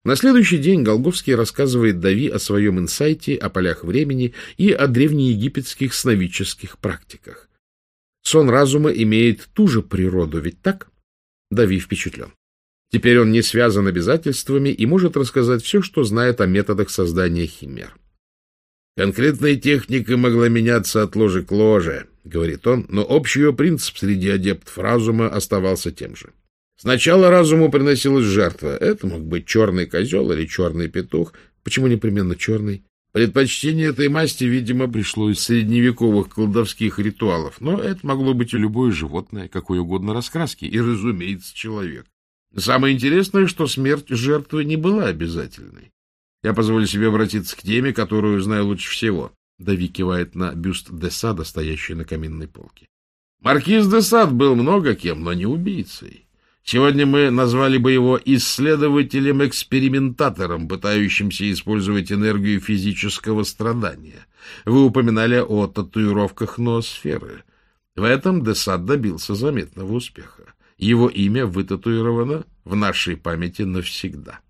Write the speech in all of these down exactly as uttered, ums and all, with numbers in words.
На следующий день Голговский рассказывает Дави о своем инсайте, о полях времени и о древнеегипетских сновидческих практиках. Сон разума имеет ту же природу, ведь так? Дави впечатлен. Теперь он не связан обязательствами и может рассказать все, что знает о методах создания химер. «Конкретная техника могла меняться от ложи к ложе», — говорит он, но общий ее принцип среди адептов разума оставался тем же. Сначала разуму приносилась жертва. Это мог быть черный козел или черный петух. Почему непременно черный? Предпочтение этой масти, видимо, пришло из средневековых колдовских ритуалов, но это могло быть и любое животное, какой угодно раскраски, и, разумеется, человек. Самое интересное, что смерть жертвы не была обязательной. Я позволю себе обратиться к теме, которую знаю лучше всего. Дави кивает на бюст де Сада, стоящий на каминной полке. Маркиз де Сад был много кем, но не убийцей. Сегодня мы назвали бы его исследователем-экспериментатором, пытающимся использовать энергию физического страдания. Вы упоминали о татуировках ноосферы. В этом де Сад добился заметного успеха. Его имя вытатуировано в нашей памяти навсегда.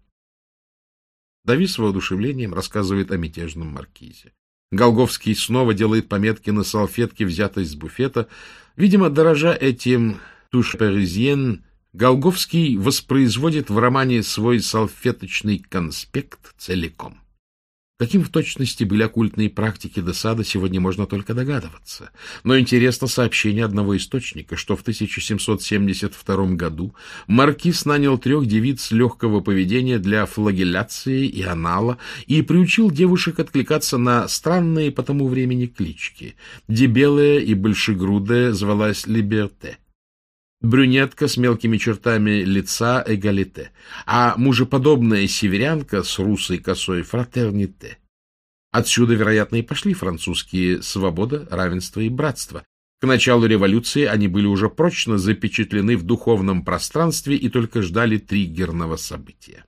Дави с воодушевлением рассказывает о мятежном маркизе. Голговский снова делает пометки на салфетке, взятой с буфета. Видимо, дорожа этим «туш паризьен», Голговский воспроизводит в романе свой салфеточный конспект целиком. Каким в точности были оккультные практики де Сада, сегодня можно только догадываться. Но интересно сообщение одного источника, что в тысяча семьсот семьдесят втором году маркиз нанял трех девиц легкого поведения для флагелляции и анала и приучил девушек откликаться на странные по тому времени клички. Дебелая и большегрудая звалась Либерте. Брюнетка с мелкими чертами лица Эгалите, а мужеподобная северянка с русой косой Фратерните. Отсюда, вероятно, и пошли французские «свобода», «равенство» и «братство». К началу революции они были уже прочно запечатлены в духовном пространстве и только ждали триггерного события.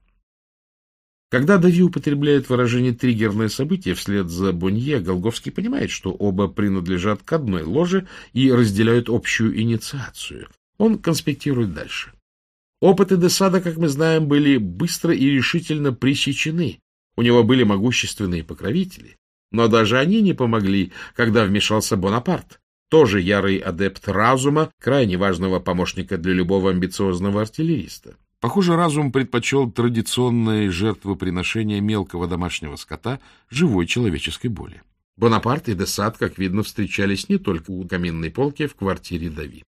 Когда Дави употребляет выражение «триггерное событие» вслед за Бонье, Голговский понимает, что оба принадлежат к одной ложе и разделяют общую инициацию. Он конспектирует дальше. Опыты де Сада, как мы знаем, были быстро и решительно пресечены. У него были могущественные покровители, но даже они не помогли, когда вмешался Бонапарт, тоже ярый адепт разума, крайне важного помощника для любого амбициозного артиллериста. Похоже, разум предпочел традиционное жертвоприношение мелкого домашнего скота живой человеческой боли. Бонапарт и де Сад, как видно, встречались не только у каминной полки в квартире Дави.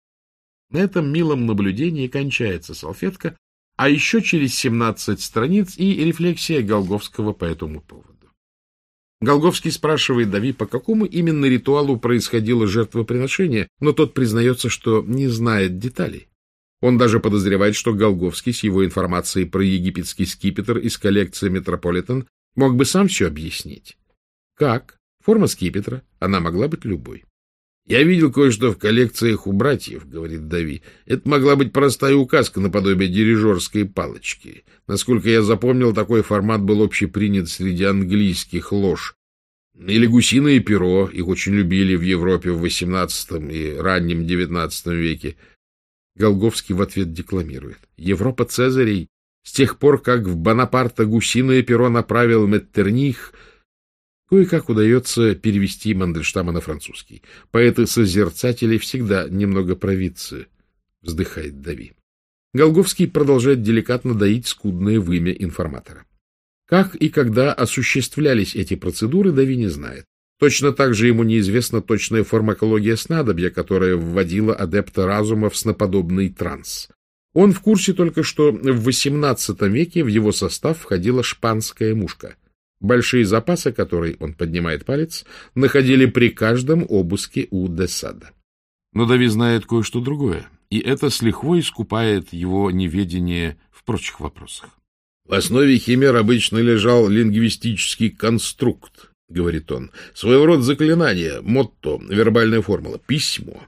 На этом милом наблюдении кончается салфетка, а еще через семнадцать страниц и рефлексия Голговского по этому поводу. Голговский спрашивает Дави, по какому именно ритуалу происходило жертвоприношение, но тот признается, что не знает деталей. Он даже подозревает, что Голговский с его информацией про египетский скипетр из коллекции Метрополитен мог бы сам все объяснить. Как? Форма скипетра, она могла быть любой. «Я видел кое-что в коллекциях у братьев», — говорит Дави. «Это могла быть простая указка наподобие дирижерской палочки. Насколько я запомнил, такой формат был общепринят среди английских лож. Или гусиное перо, их очень любили в Европе в восемнадцатом и раннем девятнадцатом веке». Голговский в ответ декламирует. «Европа Цезарей, с тех пор, как в Бонапарта гусиное перо направил Меттерних...» Кое-как удается перевести Мандельштама на французский. Поэты-созерцатели всегда немного провидцы, вздыхает Дави. Голговский продолжает деликатно доить скудное вымя информатора. Как и когда осуществлялись эти процедуры, Дави не знает. Точно так же ему неизвестна точная фармакология снадобья, которая вводила адепта разума в сноподобный транс. Он в курсе только, что в восемнадцатом веке в его состав входила шпанская мушка. Большие запасы, которой он поднимает палец, находили при каждом обыске у де Сада. Но Дави знает кое-что другое, и это с лихвой искупает его неведение в прочих вопросах. — В основе химер обычно лежал лингвистический конструкт, — говорит он, — своего рода заклинание, мотто, вербальная формула, письмо.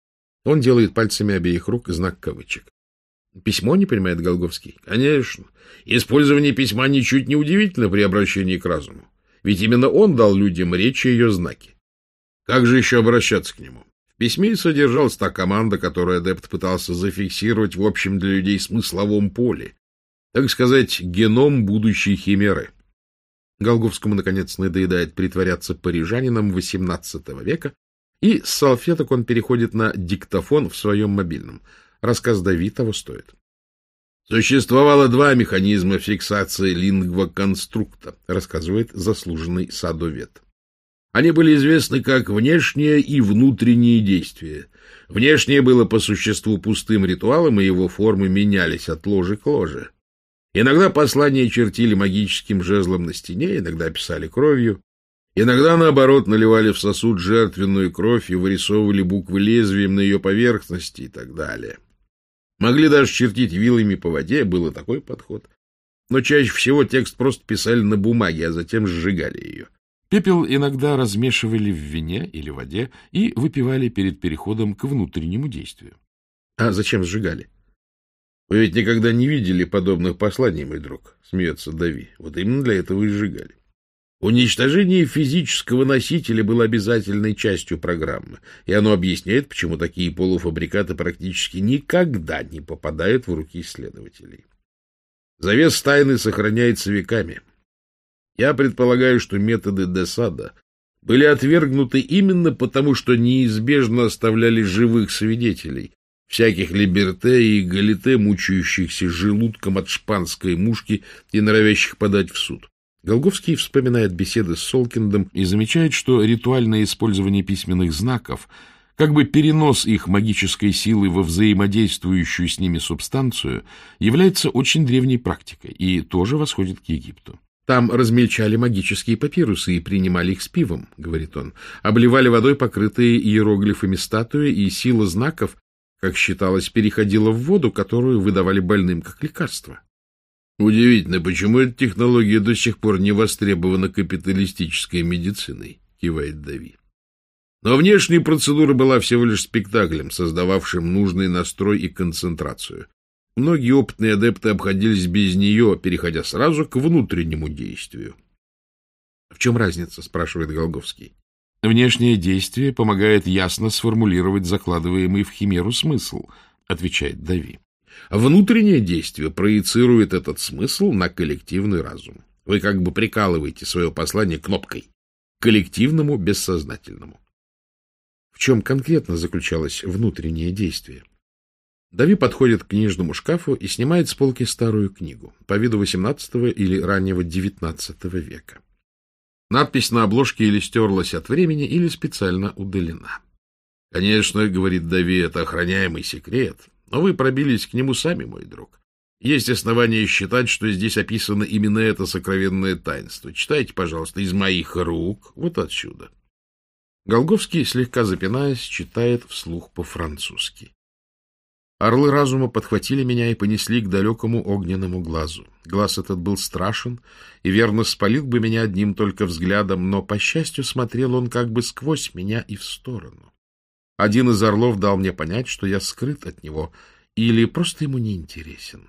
Он делает пальцами обеих рук знак кавычек. Письмо, не понимает Голговский? Конечно. Использование письма ничуть не удивительно при обращении к разуму. Ведь именно он дал людям речь и ее знаки. Как же еще обращаться к нему? В письме содержалась та команда, которую адепт пытался зафиксировать в общем для людей смысловом поле. Так сказать, геном будущей химеры. Голговскому, наконец, надоедает притворяться парижанином восемнадцатого века, и с салфеток он переходит на диктофон в своем мобильном. Рассказ Дави того стоит. Существовало два механизма фиксации лингвоконструкта, рассказывает заслуженный садовед. Они были известны как внешние и внутренние действия. Внешнее было по существу пустым ритуалом, и его формы менялись от ложи к ложе. Иногда послания чертили магическим жезлом на стене, иногда писали кровью, иногда, наоборот, наливали в сосуд жертвенную кровь и вырисовывали буквы лезвием на ее поверхности и так далее. Могли даже чертить вилами по воде, был и такой подход. Но чаще всего текст просто писали на бумаге, а затем сжигали ее. Пепел иногда размешивали в вине или воде и выпивали перед переходом к внутреннему действию. А зачем сжигали? Вы ведь никогда не видели подобных посланий, мой друг, смеется Дави. Вот именно для этого и сжигали. Уничтожение физического носителя было обязательной частью программы, и оно объясняет, почему такие полуфабрикаты практически никогда не попадают в руки исследователей. Завес тайны сохраняется веками. Я предполагаю, что методы Десада были отвергнуты именно потому, что неизбежно оставляли живых свидетелей, всяких либерте и галите, мучающихся желудком от шпанской мушки и норовящих подать в суд. Голговский вспоминает беседы с Солкиндом и замечает, что ритуальное использование письменных знаков, как бы перенос их магической силы во взаимодействующую с ними субстанцию, является очень древней практикой и тоже восходит к Египту. Там размельчали магические папирусы и принимали их с пивом, говорит он, обливали водой покрытые иероглифами статуи, и сила знаков, как считалось, переходила в воду, которую выдавали больным как лекарство. Удивительно, почему эта технология до сих пор не востребована капиталистической медициной, кивает Дави. Но внешняя процедура была всего лишь спектаклем, создававшим нужный настрой и концентрацию. Многие опытные адепты обходились без нее, переходя сразу к внутреннему действию. — В чем разница? — спрашивает Голговский. — Внешнее действие помогает ясно сформулировать закладываемый в химеру смысл, — отвечает Дави. Внутреннее действие проецирует этот смысл на коллективный разум. Вы как бы прикалываете свое послание кнопкой к коллективному бессознательному. В чем конкретно заключалось внутреннее действие? Дави подходит к книжному шкафу и снимает с полки старую книгу, по виду восемнадцатого или раннего девятнадцатого века. Надпись на обложке или стерлась от времени, или специально удалена. Конечно, говорит Дави, это охраняемый секрет, но вы пробились к нему сами, мой друг. Есть основания считать, что здесь описано именно это сокровенное таинство. Читайте, пожалуйста, из моих рук, вот отсюда. Голговский, слегка запинаясь, читает вслух по-французски. Орлы разума подхватили меня и понесли к далекому огненному глазу. Глаз этот был страшен и верно спалил бы меня одним только взглядом, но, по счастью, смотрел он как бы сквозь меня и в сторону. Один из орлов дал мне понять, что я скрыт от него или просто ему не интересен.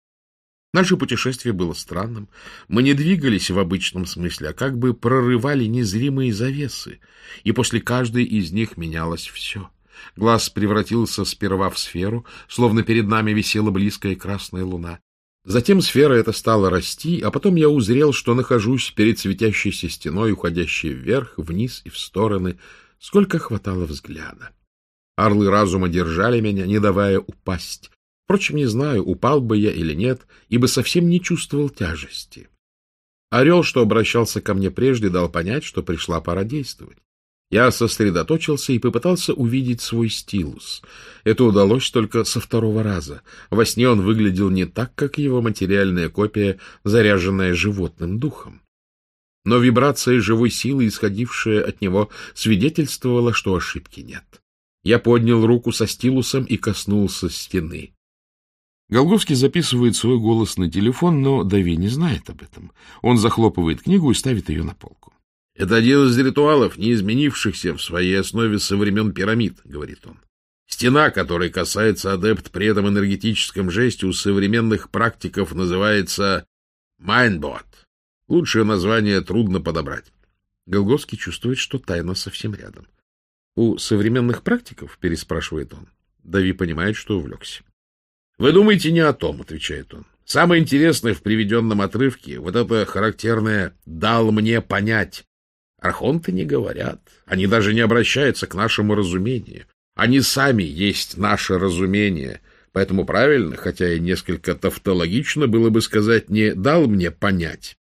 Наше путешествие было странным. Мы не двигались в обычном смысле, а как бы прорывали незримые завесы, и после каждой из них менялось все. Глаз превратился сперва в сферу, словно перед нами висела близкая красная луна. Затем сфера эта стала расти, а потом я узрел, что нахожусь перед светящейся стеной, уходящей вверх, вниз и в стороны, сколько хватало взгляда. Орлы разума держали меня, не давая упасть. Впрочем, не знаю, упал бы я или нет, ибо совсем не чувствовал тяжести. Орел, что обращался ко мне прежде, дал понять, что пришла пора действовать. Я сосредоточился и попытался увидеть свой стилус. Это удалось только со второго раза. Во сне он выглядел не так, как его материальная копия, заряженная животным духом. Но вибрация живой силы, исходившая от него, свидетельствовала, что ошибки нет. Я поднял руку со стилусом и коснулся стены. Голговский записывает свой голос на телефон, но Дави не знает об этом. Он захлопывает книгу и ставит ее на полку. — Это один из ритуалов, не изменившихся в своей основе со времен пирамид, — говорит он. Стена, которой касается адепт при этом энергетическом жесте, у современных практиков называется «майнбот». Лучшее название трудно подобрать. Голговский чувствует, что тайна совсем рядом. — У современных практиков? — переспрашивает он. Дави понимает, что увлекся. — Вы думаете не о том, — отвечает он. Самое интересное в приведенном отрывке — вот это характерное «дал мне понять». Архонты не говорят, они даже не обращаются к нашему разумению. Они сами есть наше разумение. Поэтому правильно, хотя и несколько тавтологично, было бы сказать не «дал мне понять»,